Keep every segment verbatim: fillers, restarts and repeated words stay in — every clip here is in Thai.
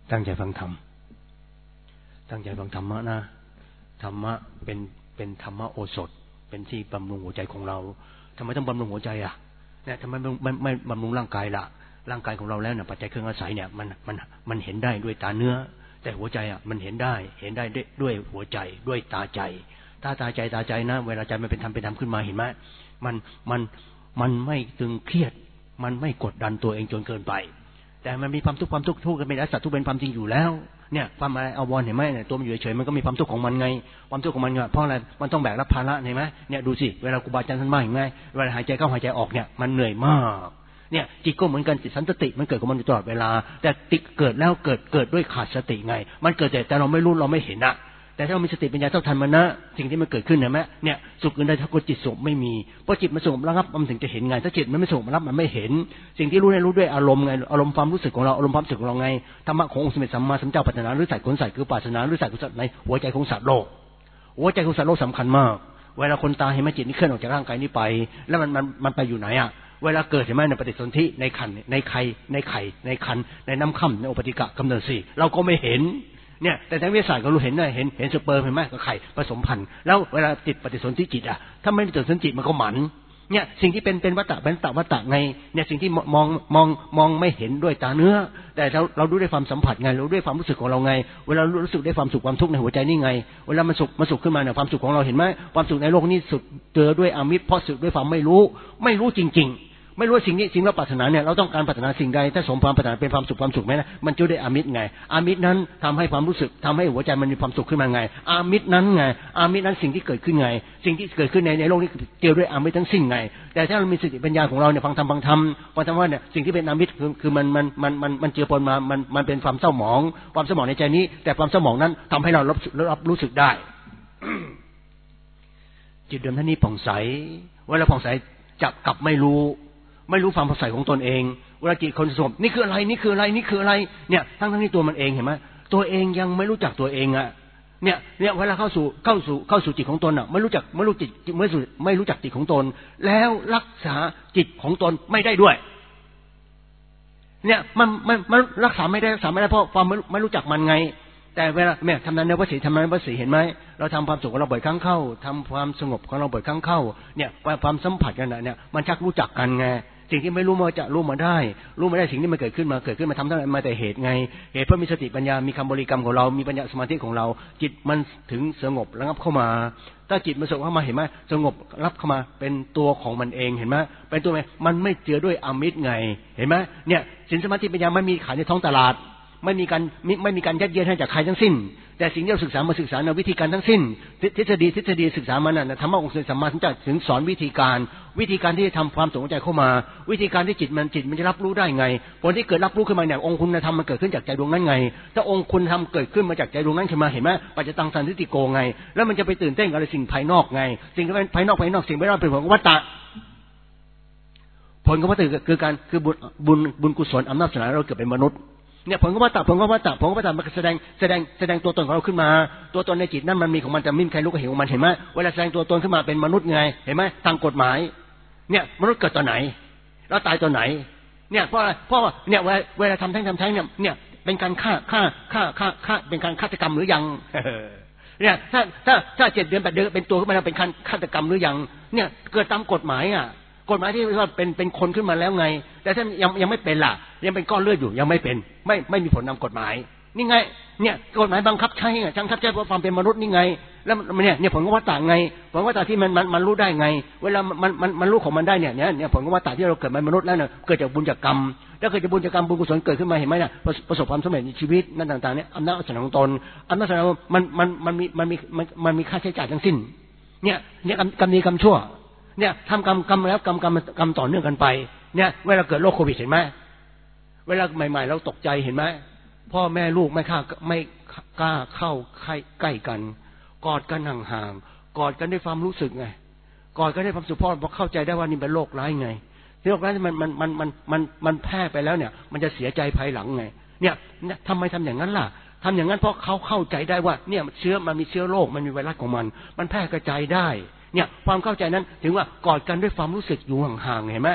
ตั้งใจฟังธรรมตั้งใจฟังธรรมะนะธรรมะเป็นเป็นธรรมะโอสถเป็นที่บำรุงหัวใจของเราทำไมต้องบำรุงหัวใจอ่ะเนี่ยทำไมไม่ไม่ไม่บำรุงร่างกายล่ะร่างกายของเราแล้วเนี่ยปัจจัยเครื่องอาศัยเนี่ยมันมันมันเห็นได้ด้วยตาเนื้อแต่หัวใจอ่ะมันเห็นได้เห็นได้ด้วยหัวใจด้วยตาใจตาตาใจตาใจนะเวลาใจมันเป็นธรรมเป็นธรรมขึ้นมาเห็นไหมมันมันมันไม่ตึงเครียดมันไม่กดดันตัวเองจนเกินไปแต่มันมีความทุกข์ความทุกข์ทุกข์กันเป็นสัตว์ทุกข์เป็นความจริงอยู่แล้วเนี่ยความอะไรเอาวอนเห็นไหมเนี่ยตัวมันอยู่เฉยมันก็มีความทุกข์ของมันไงความทุกข์ของมันเพราะอะไรมันต้องแบกรับภาระเห็นไหมเนี่ยดูสิเวลาครูบาอาจารย์ท่านมาเห็นไหมเวลาหายใจเข้าหายใจออกเนี่ยมันเหนื่อยมากเนี่ยจิตก็เหมือนกันจิตสันติมันเกิดกับมันอยู่ตลอดเวลาแต่ติเกิดแล้วเกิดเกิดด้วยขาดสติไงมันเกิดแต่แต่เราไม่รู้เราไม่เห็นอะแต่ถ้าเรามีสติปัญญาเท่าทันมันนะสิ่งที่มันเกิดขึ้นเห็นไหมเนี่ยสุขอื่นใดถ้าจิตสงบไม่มีเพราะจิตมันสงบแล้วครับมันถึงจะเห็นไงถ้าจิตมันไม่สงบรับมันไม่เห็นสิ่งที่รู้ได้รู้ด้วยอารมณ์ไงอารมณ์ความรู้สึกของเราอารมณ์ความรู้สึกของเราไงธรรมะขององค์สมเด็จสัมมาสัมพุทธเจ้าปัจจนาหรือใส่ขนใส่คือปัจจนาหรือใส่ขนใส่ในหัวใจของสัตว์โลกหัวใจของสัตว์โลกสำคัญมากเวลาคนตายเห็นไหมจิตนี่เคลื่อนออกจากร่างกายนี้ไปแล้วมันมันมันไปอยู่ไหนอ่ะเวลาเกิดเห็นไหมในปฏิสนธิในขันในไข่ในไข่ในคันในน้ำค่ำในอุปติกะกำเนิดสี่เราก็ไม่เห็นเนี่ยแต่ทางวิทยาศาสตร์ก็รู้เห็นได้เห็นเห็นสเปิร์มเห็นไหมกับไข่ผสมพันธุ์แล้วเวลาจิตปฏิสนธิจิตอ่ะถ้าไม่ปฏิสนธิจิตมันก็หมันเนี่ยสิ่งที่เป็นเป็นวัฏฏะเป็นตะวัฏฏะไงเนี่ยสิ่งที่มองมองมองไม่เห็นด้วยตาเนื้อแต่เราเรารู้ด้วยความสัมผัสไงเราด้วยความรู้สึกของเราไงเวลารู้สึกได้ความสุขความทุกข์ในหัวใจนี่ไงเวลามันสุขมันสุขขึ้นมาเนี่ยความสุขของเราเห็นไหมความสุขในโลกนี้สุดเจอด้วยอามิตรเพราะสุขด้วยความไม่รู้ไม่รู้จริงๆไม่รู้สิ่งนี้สิ่งเราปรารถนาเนี่ยเราต้องการปรารถนาสิ่งใดถ้าสมความปรารถนาเป็นความสุขความสุขไหมนะมันจะได้อามิตรไงอามิตรนั้นทำให้ความรู้สึกทำให้หัวใจมันมีความสุขขึ้นมาไงอามิตรนั้นไงอามิตรนั้นสิ่งที่เกิดขึ้นไงสิ่งที่เกิดขึ้นในในโลกนี้เกี่ยวด้วยอามิตรทั้งสิ้นไงแต่ถ้าเรามีสติปัญญาของเราเนี่ยฟังธรรมฟังธรรมฟังธรรมว่าเนี่ยสิ่งที่เป็นอามิตรคือคือมันมันมันมันมันเจือปนมามันมันเป็นความเศร้าหมองความเศร้าหมองในใจนี้แต่ความเศร้าหมองนั้นทำให้เรารับรับรู้สึกได้ จิตเดิมท่านนี้ผ่องใสเวลาผ่องใสจับกลับไม่รู้ไม่รู้ความผ่องใสของตนเองเวลาจิตคนสงบนี่คืออะไรนี่คืออะไรนี่คืออะไรเนี่ยทั้งทั้งที่ตัวมันเองเห็นไหมตัวเองยังไม่รู้จักตัวเองอ่ะเนี่ยเนี่ยเวลาเข้าสู่เข้าสู่เข้าสู่จิตของตนอ่ะไม่รู้จักไม่รู้จิตไม่รู้ไม่รู้จักจิตของตนแล้วรักษาจิตของตนไม่ได้ด้วยเนี่ยมันมันมันรักษาไม่ได้รักษาไม่ได้เพราะความไม่ไม่รู้จักมันไงแต่เวลาแม่ทำนั้นในวสีทำนั้นในวสีเห็นไหมเราทำความสุขของเราบ่อยครั้งเข้าทำความสงบของเราบ่อยครั้งเข้าเนี่ยความสัมผัสกันเนี่ยมันชักรู้จักกันไงสิ่งที่ไม่รู้มาจะรู้มาได้รู้มาได้สิ่งที่มันเกิดขึ้นมาเกิดขึ้นมาทำทั้งมาแต่เหตุไงเหตุเพราะมีสติปัญญามีคำบริกรรมของเรามีปัญญาสมาธิของเราจิตมันถึงสงบระงับเข้ามาถ้าจิตมันสงบเข้ามาเห็นไหมสงบรับเข้ามาเป็นตัวของมันเองเห็นไหมเป็นตัวไหมมันไม่เจือด้วยอมิตรไงเห็นไหมเนี่ยสินสมาธิปัญญาไม่มีขายในท้องตลาดไม่มีการไม่มีการยัดเยียดให้จากใครทั้งสิ้นแต่สิ่งที่เราศึกษามาศึกษาในวิธีการทั้งสิ้นทฤษฎีทฤษฎีศึกษามาน่ะธรรมะองค์สัมมาสัมพุทธเจ้าถึงสอนวิธีการวิธีการที่จะทำความสงใจเข้ามาวิธีการที่จิตมันจิตมันจะรับรู้ได้ไงผลที่เกิดรับรู้ขึ้นมาเนี่ยองค์คุณธรรมมันเกิดขึ้นจากใจดวงนั้นไงถ้าองค์คุณธรรมเกิดขึ้นมาจากใจดวงนั้นขึ้นมาเห็นไหมปัจจตังสันติโกไงแล้วมันจะไปตื่นเต้นกับอะไรสิ่งภายนอกไงสิ่งที่ภายนอกภายนอกสิ่งภายนอกเป็นผลของวัฏฏะผลของวัฏฏะคือการคือบุญบุญบุญกุศลอำนาจศาสนาเราเกิดเป็นมนุษย์เนี่ยผลของวัฏฏะผลของวัฏฏะผลของวัฏฏะมันแสดงแสดงแสดงตัวตนของเราขึ้นมาตัวตนในจิตนั่นมันมีของมันแต่ไม่มีใครรู้ก็เห็นของมันเห็นไหมเวลาแสดงตัวตนขึ้นมาเป็นมนุษย์ไงเห็นไหมทางกฎหมายเนี่ยมนุษย์เกิดตอนไหนแล้วตายตอนไหนเนี่ยเพราะอะไรเพราะเนี่ยเวลาทำแท้งทำแท้งเนี่ยเนี่ยเป็นการฆ่าฆ่าฆ่าฆ่าฆ่าเป็นการฆาตกรรมหรือยังเนี่ยถ้าถ้าถ้าเจ็ดเดือนแปดเดือนเป็นตัวขึ้นมาแล้วเป็นการฆาตกรรมหรือยังเนี่ยเกิดตามกฎหมายอ่ะกฎหมายที่ว่าเป็นเป็นคนขึ้นมาแล้วไงแต่ถ้ายังยังไม่เป็นล่ะยังเป็นก้อนเลือดอยู่ยังไม่เป็นไม่ไม่มีผลนำกฎหมายนี่ไงเนี่ยกฎหมายบังคับใช้ไงบังคับใช้เพราะความเป็นมนุษย์นี่ไงแล้วมันเนี่ยเนี่ยผลของวัฏฏะไงผลของวัฏฏะที่มันมันมันรู้ได้ไงเวลามันมันมันรู้ของมันได้เนี่ยเนี่ยเนี่ยผลของวัฏฏะที่เราเกิดเป็นมนุษย์แล้วเนี่ยเกิดจากบุญจากกรรมแล้วเกิดจากบุญจากกรรมบุญกุศลเกิดขึ้นมาเห็นไหมเนี่ยประสบความสำเร็จในชีวิตนั่นต่างๆเนี่ยอำนาจศาสนาของตนอำนาจศาสนามันมันมันมีมันมีมันมีค่าใช้จ่ายทั้งสิ้นเนี่ยเนี่ยกรรมดีกรรมชั่วเนี่ยทำกรรมกรรมแล้วกรรมกรรมกรรมต่อเนื่องกันไปเนี่ยเวลาเกิดโรคโควิดเห็นไหมเวลาใหม่ๆเราตกใจเห็นไหมพ่อแม่ลูกไม่กล้าไม่กล้าเข้าใกล้กันกอดกันห่างๆกอดกันด้วยความรู้สึกไงกอดกันด้วยความสุขพ่อพอเข้าใจได้ว่านี่เป็นโรคร้ายไงโรคร้ายมันมันมันมันมันมันแพร่ไปแล้วเนี่ยมันจะเสียใจภายหลังไงเนี่ยทำไมทำอย่างนั้นล่ะทำอย่างนั้นเพราะเขาเข้าใจได้ว่าเนี่ยเชื้อมันมีเชื้อโรคมันมีไวรัสของมันมันแพร่กระจายได้เนี่ยความเข้าใจนั้นถึงว่ากอดกันด้วยความรู้สึกอยู่ห่างๆเห็นไหม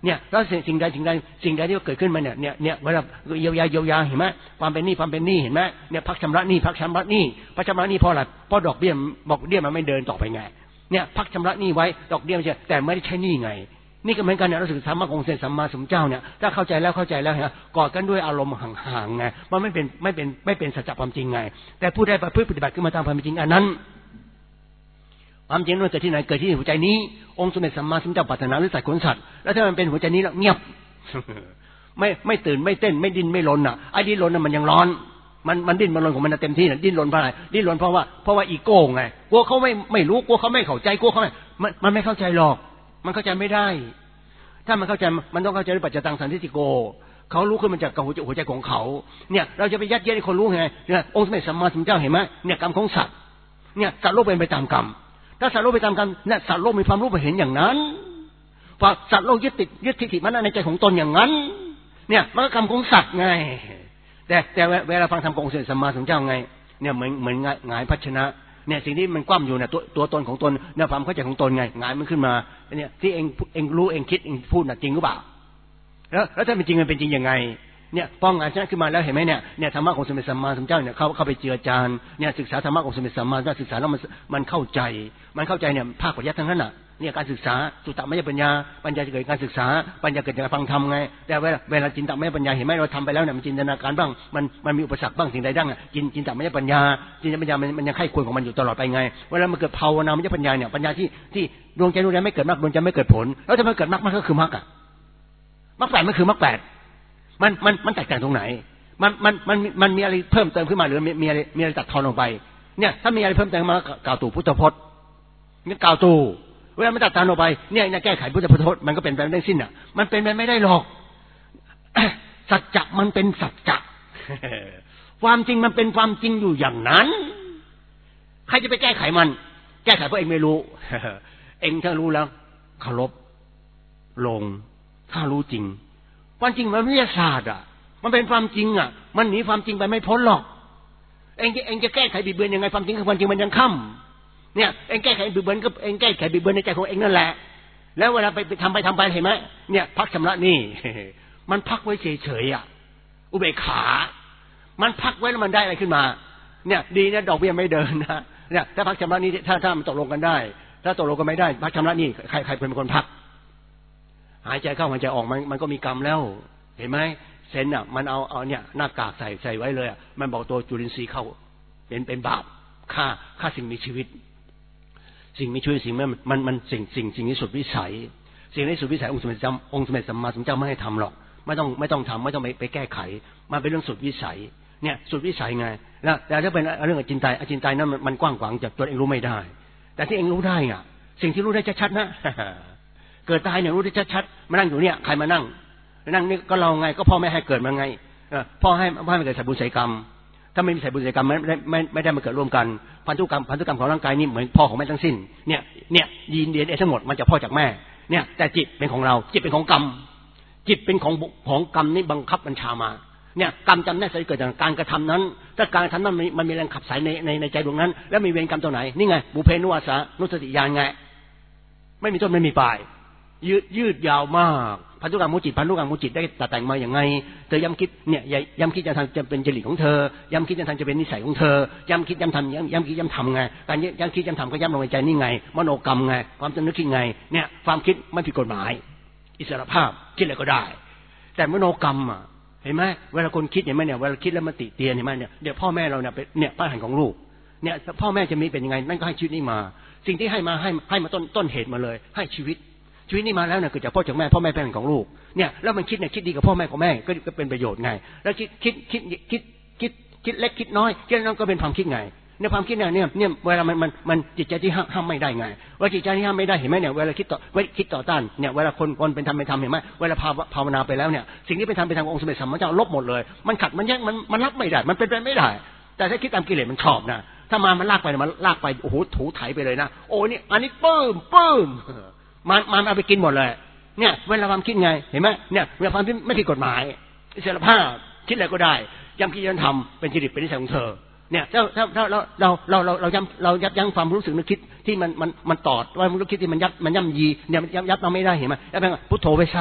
เนี่ยแล้วสิ่งใดสิ่งใดสิ่งใดที่เกิดขึ้นมาเนี่ยเนี่ยเนี่ยเวลาเยียวยาเยียวยาเห็นไหมความเป็นหนี้ความเป็นหนี้เห็นไหมเนี่ยพักชำระหนี้พักชำระหนี้พักชำระหนี้เพราะอะไรเพราะดอกเบี้ยบอกเบี้ยมันไม่เดินต่อไปไงเนี่ยพักชำระหนี้ไว้ดอกเบี้ยมันจะแต่ไม่ได้ใช้หนี้ไงนี่ก็เหมือนกันเนี่ยเราศึกษามรรคองค์สัมมาสัมพุทธเจ้าเนี่ยถ้าเข้าใจแล้วเข้าใจแล้วเนี่ยกอดกันด้วยอารมณ์ห่างๆไงมันไม่เป็นไม่เป็นไม่เป็นสัจความจริงไงแต่ผู้ใดประพฤติปฏิบัติขึ้นมาตามความจริงอันนั้นความจริงมันเกิดที่ไหนเกิดที่หัวใจนี้องค์สมเด็จสัมมาสัมพุทธเจ้าปรารถนาหรือสัตว์ขนสัตว์แล้วถ้ามันเป็นหัวใจนี้แล้วเงียบไม่ไม่ตื่นไม่เต้นไม่ดิ้นไม่รนอ่ะไอ้ดิ้นรนน่ะมันยังร้อนมันมันดิ้นมันรนของมันเต็มที่น่ะดิ้นรนเพราะอะไรดิ้นรนเพราะว่าเพราะว่าอีโก้ไงกลัวเขาไม่ไม่รู้กลัวเขาไม่เข้าใจกลัวเขาไม่มันมันไม่เข้าใจหรอกมันเข้าใจไม่ได้ถ้ามันเข้าใจมันต้องเข้าใจด้วยปัจจตังสันทิฏฐิโกเขารู้ขึ้นมาจากหัวใจของเขาเนี่ยเราจะไปยัดเยียดให้คนรู้ไงเนี่ยองค์สมเด็จสัมมาสัมพุทธเจ้าเห็นไหมเนี่ยกรรมของสัตว์เนี่ยสัตว์โลกเป็นไปตามกรรมถ้าสัตว์โลกไปตามกรรมเนี่ยสัตว์โลกมีความรู้ไปเห็นอย่างนั้นพอสัตว์โลกยึดติดยึดทิฏฐิมันในใจของตนอย่างนั้นเนี่ยมันก็กรรมของสัตว์ไงแต่แต่เวลาฟังธรรมขององค์สมเด็จสัมมาสัมพุทธเจ้าไงเนี่ยเหมือนเหมือนหงายภาชนะเนี่ยสิ่งที่มันคว่ำอยู่เนี่ยตัวตัวตนของตนเนี่ยความเข้าใจของตนไงหงายมันขึ้นมาเนี่ยที่เองเองรู้เองคิดเองพูดน่ะจริงหรือเปล่าแล้วแล้วถ้าเป็นจริงมันเป็นจริงยังไงเนี่ยป้องงานชนะขึ้นมาแล้วเห็นไหมเนี่ยเนี่ยธรรมะของสมเด็จสัมมาสัมพุทธเจ้าเนี่ยเข้าเข้าไปเจือจานเนี่ยศึกษาธรรมะของสมเด็จสัมมาสัมพุทธเจ้าศึกษาแล้วมันมันเข้าใจมันเข้าใจเนี่ยภาคปริยัติทั้งนั้นน่ะเนี่ยการศึกษาสุตตมยปัญญาปัญญาจะเกิดการศึกษาปัญญาเกิดจากฟังธรรมไงแต่เวลาเวลาจินตมยปัญญาเห็นไหมเราทำไปแล้วเนี่ยมันจินตนาการบ้างมันมันมีอุปสรรคบ้างสิ่งใดบ้างอ่ะจินจินตมยปัญญาจินตมยปัญญามันมันยังไข้ควรของมันอยู่ตลอดไปไงเวลามันเกิดภาวนามยปัญญาเนี่ยปัญญาที่ที่ดวงใจดวงใจไม่เกิดมรรคดวงใจไม่เกิดผลแล้วถ้ามันเกิดมรรคมันก็คือมรรคอ่ะมรรคแปดมันคือมรรคแปดมันมันมันแตกต่างตรงไหนมันมันมันมันมีอะไรเพิ่มเติมขึ้นมาหรือมีมีอะไรมีอะไรตัดทอนลงไปเนี่ยถ้ามีอะไรเพิ่มเติมมากล่าวตู่พุทธพจน์นี่กล่าวตู่เวลามันตัดทอนลงไปเนี่ยแก้ไขพุทธพจน์มันก็เป็นไปไม่ได้สิ้นอ่ะมันเป็นไปไม่ได้หรอกสัจจะมันเป็นสัจจะความจริงมันเป็นความจริงอยู่อย่างนั้นใครจะไปแก้ไขมันแก้ไขเพราะเองไม่รู้เองถ้ารู้แล้วเคารพลงถ้ารู้จริงความจริงมันวิทยาศาสตร์อ่ะมันเป็นความจริงอ่ะมันหนีความจริงไปไม่พ้นหรอกเองเองจะแก้ไขบิดเบือนยังไงความจริงคือความจริงมันยังค่ำเนี่ยเองแก้ไขบิดเบือนก็เองแก้ไขบิดเบือนในใจของเองนั่นแหละแล้วเวลาไปทำไปทำไปเห็นไหมเนี่ยพักชำระนี่มันพักไว้เฉยๆอ่ะอุเบกขามันพักไว้แล้วมันได้อะไรขึ้นมาเนี่ยดีนะดอกเบี้ยไม่เดินนะเนี่ยถ้าพักชำระนี่ถ้าถ้ามันตกลงกันได้ถ้าตกลงกันไม่ได้พักชำระนี่ใครใครเป็นคนพักหายใจเข้าหายใจออกมันมันก็มีกรรมแล้วเห็นไหมเซนอ่ะมันเอาเอาเนี่ยหน้ากากใส่ใส่ไว้เลยอ่ะมันบอกตัวจุลินทรีย์เข้าเป็นเป็นบาปฆ่าฆ่าสิ่งมีชีวิตสิ่งมีชีวิตสิ่งมันมันมันสิ่งสิ่งสิ่งนี้สุดวิสัยสิ่งนี้สุดวิสัยองค์สมเด็จจำองค์สมเด็จสัมมาสัมพุทธเจ้าไม่ให้ทำหรอกไม่ต้องไม่ต้องทำไม่ต้องไปไปแก้ไขมันเป็นเรื่องสุดวิสัยเนี่ยสุดวิสัยไงแล้วแต่ถ้าเป็นเรื่องอจินไตยอจินไตยนั้นมันกว้างขวางจากตัวเองรู้ไม่ได้แต่ที่เองรู้ได้อ่ะสิ่งที่รู้ได้ชัดๆนะเกิดตายเนี่ยรู้ได้ชัดๆมานั่งอยู่เนี่ยใครมานั่งนั่งนี่ก็เราไงก็พ่อแม่ให้เกิดมาไงพ่อให้พ่อให้เกิดสายบุญสายกรรมถ้าไม่มีสายบุญสายกรรมไม่ไม่ไม่ไม่ได้มาเกิดร่วมกันพันธุกรรมพันธุกรรมของร่างกายนี่เหมือนพ่อของแม่ทั้งสิ้นเนี่ยเนี่ยยีนดีเอ็นเอทั้งหมดมันจะพ่อจากแม่เนี่ยแต่จิตเป็นของเราจิตเป็นของกรรมจิตเป็นของของกรรมนี่บังคับบัญชามาเนี่ยกรรมจำแนกสายเกิดจากการกระทำนั้นถ้าการกระทำนั้นมันมีแรงขับสายในในในใจดวงนั้นแล้วมีเวรกรรมตัวไหนนี่ไงบุเพนุวาสานุสติญาณไงไม่มีต้นไม่มีปลายยืดยืดยาวมากพันธุกรรมมุจิตพันธุกรรมมุจิตได้ตัดแต่งมาอย่างไงเธอย้ำคิดเนี่ยย้ำคิดจะทำจะเป็นจริตของเธอย้ำคิดจะทำจะเป็นนิสัยของเธอย้ำคิดย้ำทำย้ำย้ำคิดย้ำทำไงการย้ำคิดย้ำทำก็ย้ำลงในใจนี่ไงมโนกรรมไงความนึกคิดไงเนี่ยความคิดไม่ผิดกฎหมายอิสรภาพคิดอะไรก็ได้แต่มโนกรรมอ่ะเห็นไหมเวลาคนคิดเห็นไหมเนี่ยเวลาคิดแล้วมันติเตียนเห็นไหมเนี่ยเดี๋ยวพ่อแม่เราเนี่ยเป็นเนี่ยป้าหันของลูกเนี่ยพ่อแม่จะมีเป็นยังไงนั่นก็ให้ชีวิตนี้มาสิ่งที่ให้มาให้ให้มาต้นต้นเหตุมาเลยให้ชีวิตชีวิตนี้มาแล้วเนี่ยเกิดจากพ่อจากแม่พ่อแม่เป็นของลูกเนี่ยแล้วมันคิดเนี่ยคิดดีกับพ่อแม่ของแม่ก็ก็เป็นประโยชน์ไงแล้วคิดคิดคิดคิดคิดคิดเล็กคิดน้อยคิดน้อยก็เป็นความคิดไงในความคิดเนี่ยเนี่ยเนี่ยเวลามันมันมันจิตใจที่ห้ามไม่ได้ไงว่าจิตใจที่ห้ามไม่ได้เห็นไหมเนี่ยเวลาคิดต่อเวลาคิดต่อต้านเนี่ยเวลาคนคนเป็นธรรมเป็นธรรมเห็นไหมเวลาภาวภาวนาไปแล้วเนี่ยสิ่งที่เป็นธรรมเป็นธรรมองค์สมเด็จสัมมาสัมพุทธเจ้าลบหมดเลยมันขัดมันแย้งมันมันรับไม่ได้มันเป็นไปไม่ได้แต่ถ้าคิดตามกิเลสมันชอบนะถ้ามามันลากไปมันลากไปโอ้โหถูไถไปเลยนะโอ้นี่อันนี้ปื้มปื้มมันมันเอาไปกินหมดเลยเนี่ยเวลาความคิดไงเห็นไหมเนี่ยเวลาความคิดไม่ผิดกฎหมายอิสรภาพคิดอะไรก็ได้ย้ำคิดย้ำทำเป็นจริตเป็นนิสัยของเธอเนี่ยถ้าถ้าถ้าเราเราเราเราเราย้ำเรายับยั้งความรู้สึกนึกคิดที่มันมันมันตอดว่ามันรู้คิดที่มันยับมันย่ำยีเนี่ยมันยับยับเราไม่ได้เห็นไหมแล้วเป็นพุทโธไว้ซะ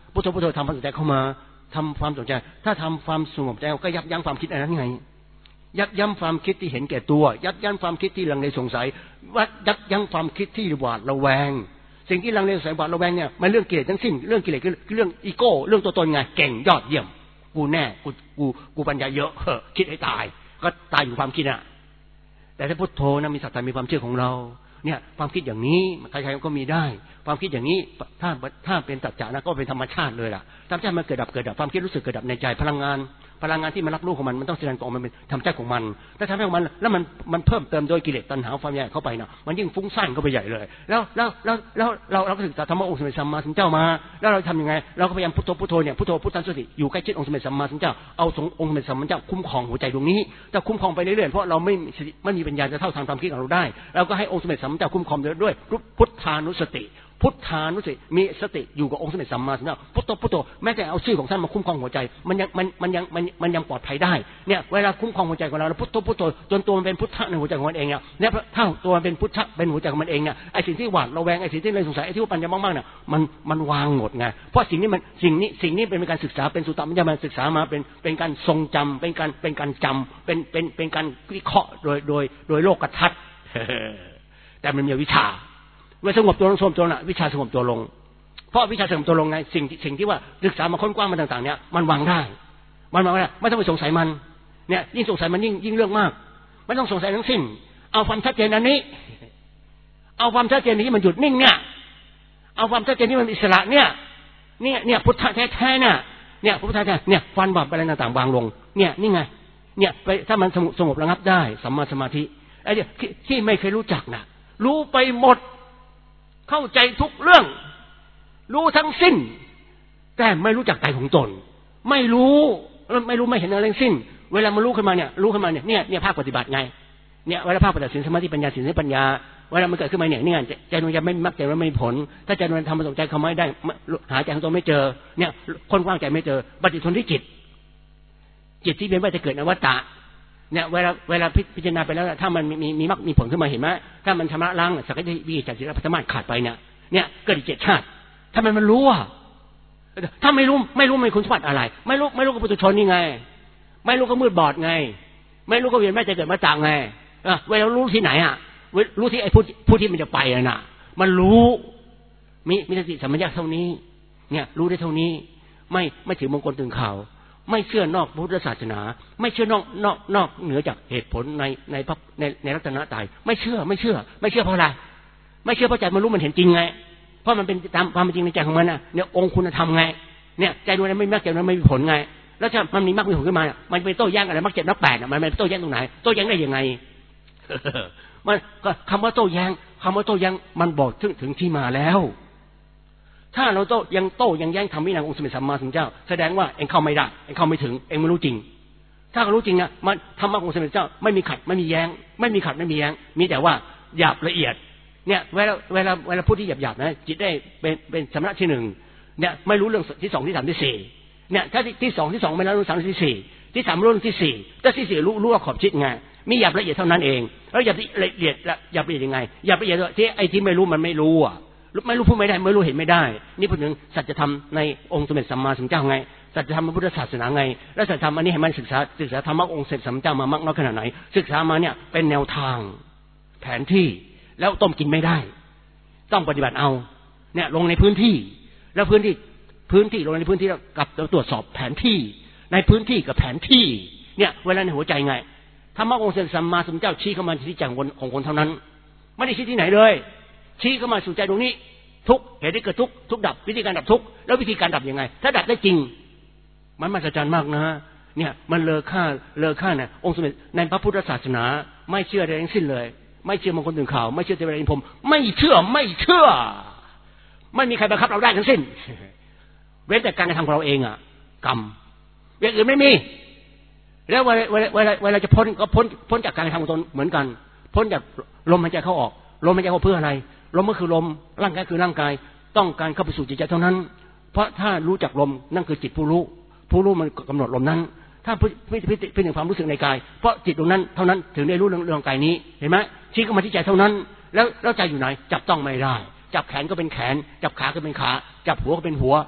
พุทโธพุทโธทำความสนใจเข้ามาทำความสนใจถ้าทำความสงบใจก็ยับยั้งความคิดอันนั้นไงยับยั้งความคิดที่เห็นแก่ตัวยับยั้งความคิดที่ลังเลสงสัยวัดยับยั้งความคิดที่หวาดระแวงสิ่งที่ลังเลสงสัยหวาดระแวงเนี่ยมันเรื่องกิเลสทั้งสิ้นเรื่องกิเลสคือเรื่องอีโก้เรื่องตัวตนไงเก่งยอดเยี่ยมกูแน่กูกูกูปัญญาเยอะคิดให้ตายก็ตายอยู่ความคิดอ่ะแต่ถ้าพุทโธนะมีศรัทธามีความเชื่อของเราเนี่ยความคิดอย่างนี้ใครๆก็มีได้ความคิดอย่างนี้ถ้าถ้าเป็นสัจจะนะก็เป็นธรรมชาติเลยล่ะธรรมชาติมันเกิดดับเกิดดับความคิดรู้สึกเกิดดับในใจพลังงานพลังงานที่มันรับรู้ของมันมันต้องแสดงออกมันเป็นธรรมชาติของมันถ้าทำให้ของมันแล้วมันมันเพิ่มเติมโดยกิเลสตัณหาความอยากเข้าไปนะมันยิ่งฟุ้งซ่านเข้าไปใหญ่เลยแล้วแล้วแล้วแล้วเราเราก็ศึกษาธรรมะองค์สมเด็จสัมมาสัมพุทธเจ้ามาแล้วเราทำยังไงเราก็พยายามพุทโธพุทโธเนี่ยพุทโธพุทธังสติอยู่ใกล้ชิดองค์สมเด็จสัมมาสัมพุทธเจ้าเอาองค์สมเด็จสัมมาสัมพุทธเจ้าคุ้มครองหัวใจดวงนี้จะคุ้มครองไปเรื่อยๆเพราะเราไม่ไม่มีปัญญาจะเท่าทางความคิดของเราได้เราก็ให้องค์สมเด็จสัมมาสัมพุทธเจ้าคุ้มครองด้วยพุทธานุสติพุทธานุสติมีสติอยู่กับองค์สมเด็จสัมมาสัมพุทธเจ้าพุทโธพุทโธแม้แต่เอาชื่อของท่านมาคุ้มครองหัวใจมันยังมันมันยังมันมันยังปลอดภัยได้เนี่ยเวลาคุ้มครองหัวใจของเราเราพุทโธพุทโธจนตัวมันเป็นพุทธะในหัวใจของมันเองเนี่ยเนี่ยถ้าตัวมันเป็นพุทธะเป็นหัวใจของมันเองเนี่ยไอ้สิ่งที่หวาดระแวงไอ้สิ่งที่เลยสงสัยไอ้ที่ว่าปัญญามากๆเนี่ยมันมันวางหมดไงเพราะสิ่งนี้มันสิ่งนี้สิ่งนี้เป็นการศึกษาเป็นสุตตมยามศึกษามาเป็นเป็นการทรงจำเป็นการเป็นการจำเป็นเป็นเป็นการวิเคราะห์โดยโดยโดยโลกทัศน์แต่มันมีวิชาเมื่อสงบตัวลงสงบตัวน่ะวิชาสงบตัวลงเพราะวิชาสงบตัวลงไงสิ่งสิ่งที่ว่าศึกษามาค้นคว้ามาต่างๆเนี่ยมันวางได้มันวางได้ไม่ต้องไปสงสัยมันเนี่ยยิ่งสงสัยมันยิ่งยิ่งเรื่องมากไม่ต้องสงสัยทั้งสิ้นเอาความชัดเจนอันนี้เอาความชัดเจนนี้มันหยุดนิ่งเนี่ยเอาความชัดเจนที่มันอิสระเนี่ยเนี่ยเนี่ยพุทธะแท้ๆเนี่ยเนี่ยพุทธะแท้เนี่ยฟันบาปอะไรต่างๆวางลงเนี่ยนี่ไงเนี่ยไปถ้ามันสงบระงับได้สัมมาสมาธิไอ้เนี่ยที่ไม่เคยรู้จักนะรู้ไปหมดเข้าใจทุกเรื่องรู้ทั้งสิ้นแต่ไม่รู้จักใจของตนไม่รู้ไม่รู้ไม่เห็นอะไรทั้งสิ้นเวลามันรู้ขึ้นมาเนี่ยรู้ขึ้นมาเนี่ยเนี่ยเนี่ยภาคปฏิบัติไงเนี่ยเวลาภาคปฏิบัติศีลสมาธิปัญญาศีลปัญญาเวลามันเกิดขึ้นมาเนี่ยนี่ไงใจมันจะไม่มักใจมันไม่มีผลถ้าใจมันทำมาสนใจเขาไม่ได้หาใจของตนไม่เจอเนี่ยคนว่างใจไม่เจอปฏิสนธิจิตจิตที่เป็นว่าจะเกิดอวตารเนี่ยเวลาเวลาพิจารณาไปแล้วถ้ามันมีมีมรรคมีผลขึ้นมาเห็นไหมถ้ามันชำระล้างสักยะวิจักจิตพัฒนาขาดไปเนี่ยเนี่ยเกิดเจ็ดชาติถ้ามันมันรู้อ่ะถ้าไม่รู้ไม่รู้ไม่คุณสมบัติอะไรไม่รู้ไม่รู้ก็ปุถุชนนี่ไงไม่รู้ก็มืดบอดไงไม่รู้ก็เวียนว่ายจะเกิดมาจากไงเวลารู้ที่ไหนอ่ะรู้ที่ไอ้ผู้ผู้ที่มันจะไปน่ะมันรู้มีมีสติสัมปชัญญะเท่านี้เนี่ยรู้ได้เท่านี้ไม่ไม่ถือมงคลตื่นข่าวไม่เชื่อนอกพุทธศาสนาไม่เชื่อนอกนอกนอกเหนือจากเหตุผลในในพระในในรัตนตรัยไม่เชื่อไม่เชื่อไม่เชื่อเพราะอะไรไม่เชื่อเพราะใจมันรู้มันเห็นจริงไงเพราะมันเป็นตามความเป็นจริงในใจของมันน่ะเนี่ยองค์คุณธรรมไงเนี่ยใจดวงนั้นไม่มากใจดวงนั้นไม่มีผลไงแล้วถ้ามันมีมากมีผลขึ้นมามันไปโต้แย้งอะไรมากเจ็ดนักแปดน่ะมันไปโต้แย้งตรงไหนโต้แย้งได้ยังไงมันคำว่าโต้แย้งคำว่าโต้แย้งมันบอกถึงถึงที่มาแล้วถ้าเราโต้ยังโต้ยังแย้งทำวินัยองค์สมเด็จสัมมาสัมพุทธเจ้าแสดงว่าเองเข้าไม่ได้เองเข้าไม่ถึงเองไม่รู้จริงถ้าเขารู้จริงนะมันธรรมะองค์สมเด็จเจ้าไม่มีขัดไม่มีแย้งไม่มีขัดไม่มีแย้งมีแต่ว่าหยาบละเอียดเนี่ยเวลาเวลาเวลาพูดที่หยาบๆนะจิตได้เป็นเป็นสมณะที่หนึ่งเนี่ยไม่รู้เรื่องที่สองที่สามที่สี่เนี่ยถ้าที่สองที่สองไม่รู้เรื่องสามที่สี่ที่สามรู้เรื่องที่สี่ถ้าที่สี่รู้รู้ว่าขอบชิดไงมีหยาบละเอียดเท่านั้นเองแล้วหยาบละเอียดหยาบละเอียดยังไงหยาบละเอียดที่ไอ้ที่ไม่รู้มันไม่รู้อ่ะไม่รู้พูดไม่ได้ไม่รู้เห็นไม่ได้นี่พูดถึงสัจธรรมในองค์สมเด็จสัมมาสัมพุทธเจ้าไงสัจธรรมพระพุทธศาสนาไงแล้วสัจธรรมอันนี้ให้มันศึกษาศึกษาธรรมะองค์สมเด็จสัมมาสัมพุทธเจ้ามามากน้อยขนาดไหนศึกษามาเนี่ยเป็นแนวทางแผนที่แล้วต้มกินไม่ได้ต้องปฏิบัติเอาเนี่ยลงในพื้นที่แล้วพื้นที่พื้นที่ลงในพื้นที่แล้วกับตรวจสอบแผนที่ในพื้นที่กับแผนที่เนี่ยเวลาในหัวใจไงธรรมะองค์สมเด็จสัมมาสัมพุทธเจ้าชี้เข้ามาที่ใจของคนของคนเท่านั้นไม่ได้ชี้ที่ไหนเลยชี้เข้ามาสู่ใจตรงนี้ทุกเหตุที่เกิดทุกทุกดับวิธีการดับทุกแล้ววิธีการดับยังไงถ้าดับได้จริงมันมหัศจรรย์มากนะเนี่ยมันเลอค่าเลอค่าเนี่ยองค์สมเด็จในพระพุทธศาสนาไม่เชื่อใดทั้งสิ้นเลยไม่เชื่อมงคลตื่นข่าวไม่เชื่อเทวดาอินพรหมไม่เชื่อไม่เชื่อไม่มีใครบังคับเราได้ทั้งสิ้นเว้นแต่การกระทำของเราเองอ่ะกรรมอย่างอื่นไม่มีแล้วเวลาเวลาเวลาเวลาจะพ้นก็พ้นพ้นจากการกระทำของตนเหมือนกันพ้นจากลมหายใจเข้าออกลมหายใจเข้าเพื่ออะไรลมก็คือลมร่างกายคือร่างกายต้องการเข้าไปสู่จิตใจเท่านั้นเพราะถ้ารู้จักลมนั่นคือจิตผู้รู้ผู้รู้มันกำหนดลมนั้นถ้าพิพิพิพิถึงความรู้สึกในกายเพราะจิตตรงนั้นเท่านั้นถึงได้รู้เรื่องเรื่องกายนี้เห็นไหมชี้เข้ามาที่ใจเท่านั้นแล้วแล้วใจอยู่ไหนจับต้องไม่ได้จับแขนก็เป็นแขนจับขาก็เป็นขาจับหัวก็เป็นหัว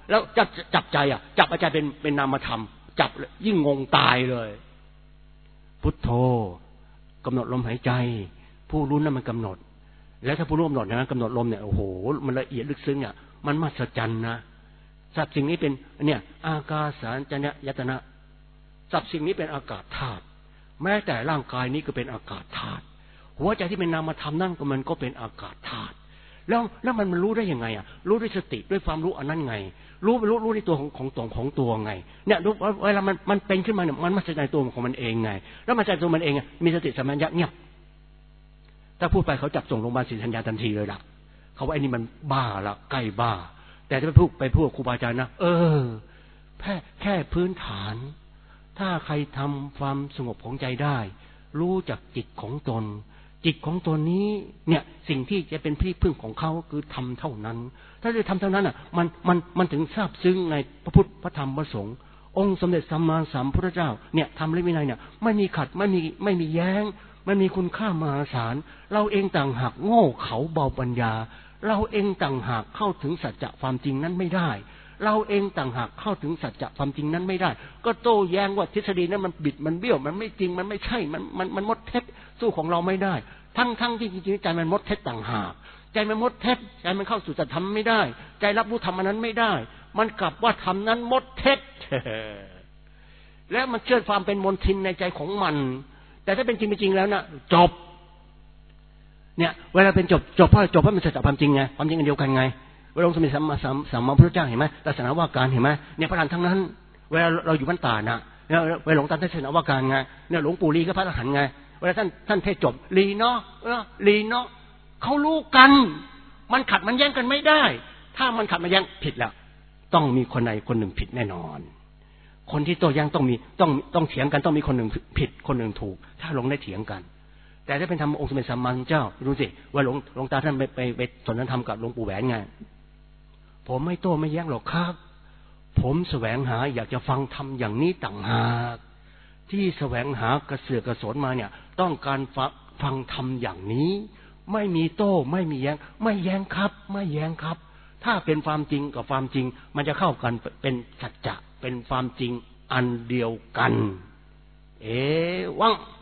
แล้วจับจับใจอ่ะจับใจเป็นเป็นนามธรรมจับยิ่งงงตายเลยพุทโธกำหนดลมหายใจผู้รู้นั่นมันกำหนดแล้วถ้าผู้รู้กำหนดนะกำหนดลมเนี่ยโอ้โหมันละเอียดลึกซึ้งอ่ะมันมหัศจรรย์นะสับสิ่งนี้เป็นเนี่ยอากาสารจนะยตนะสับสิ่งนี้เป็นอากาศธาตุแม้แต่ร่างกายนี้ก็เป็นอากาศธาตุหัวใจที่เป็นนามธรรมนั่นก็มันก็เป็นอากาศธาตุแล้วแล้วมันมันรู้ได้ยังไงอ่ะรู้ด้วยสติด้วยความรู้อันนั้นไงรู้รู้รู้ในตัวของของตัวของตัวไงเนี่ยรู้เวลามันมันเป็นขึ้นมาเนี่ยมันมาจากในตัวของมันเองไงแล้วมาจากตัวมันเองมีสติสัมปชัญญะเงียบถ้าพูดไปเขาจับส่งโรงพยาบาลศรีธัญญาทันทีเลยล่ะเขาว่าไอ้นี่มันบ้าละใกล้บ้าแต่ถ้าไปพูดไปพูดครูบาอาจารย์นะเออแค่แค่พื้นฐานถ้าใครทำความสงบของใจได้รู้จักจิตของตนจิตของตนนี้เนี่ยสิ่งที่จะเป็นที่พึ่งของเขาคือทำเท่านั้นถ้าจะทำเท่านั้นอ่ะมันมันมันถึงซาบซึ้งในพระพุทธพระธรรมพระสงฆ์องค์สมเด็จสัมมาสัมพุทธเจ้าเนี่ยทำและวินัยเนี่ยไม่มีขัดไม่มีไม่มีแย้งมันมีคุณค่ามหาศาลเราเองต่างหากโง่เขาเบาปัญญาเราเองต่างหากเข้าถึงสัจจะความจริงนั้นไม่ได้เราเองต่างหากเข้าถึงสัจจะความจริงนั้นไม่ได้ก็โต้แย้งว่าทฤษฎีนั้นมันบิดมันเบี้ยวมันไม่จริงมันไม่ใช่มันมันมันมดเท็จสู้ของเราไม่ได้ทั้งทั้งที่จริงๆใจมันมดเท็จต่างหากใจมันมดเท็จใจมันเข้าสู่สัจธรรมไม่ได้ใจรับรู้ธรรมนั้นไม่ได้มันกลับว่าธรรมนั้นมดเท็จแล้วมันเชื่อความเป็นมนทินในใจของมันแต่ถ้าเป็นจริงเป็นจริงแล้วน่ะจบเนี่ยเวลาเป็นจบจบเพราะจบเพราะมันสัจจะความจริงไงความจริงอันเดียวกันไงเวลาองค์สมเด็จสัมมาสัมสัมมาพุทธเจ้าเห็นไหมศาสนาว่าการเห็นไหมเนี่ยพระอรหันต์ทั้งนั้นเวลาเราอยู่บ้านตาน่ะเนี่ยเวลาหลวงตาท่านศาสนาว่าการไงเนี่ยหลวงปู่ลีก็พระอรหันต์ไงเวลาท่านท่านเทศจบลีเนาะเออลีเนาะเขารู้กันมันขัดมันแย้งกันไม่ได้ถ้ามันขัดมันแย้งผิดแล้วต้องมีคนใดคนหนึ่งผิดแน่นอนคนที่โต้แย้งต้องมีต้องต้องเถียงกันต้องมีคนหนึ่งผิดคนหนึ่งถูกถ้าลงได้เถียงกันแต่ถ้าเป็นธรรมองค์สมเด็จสัมมาสัมพุทธเจ้ารู้สิว่าหลวงหลวงตาท่านไปไปไปสนทนาธรรมกับหลวงปู่แหวนไงผมไม่โต้ไม่แย้งหรอกครับผมแสวงหาอยากจะฟังธรรมอย่างนี้ต่างหากที่แสวงหากระเสือกกระสนมาเนี่ยต้องการฟังธรรมอย่างนี้ไม่มีโต้ไม่มีแย้งไม่แย้งครับไม่แย้งครับถ้าเป็นความจริงกับความจริงมันจะเข้ากันเป็นสัจจะเป็นความจริงอันเดียวกันเอวัง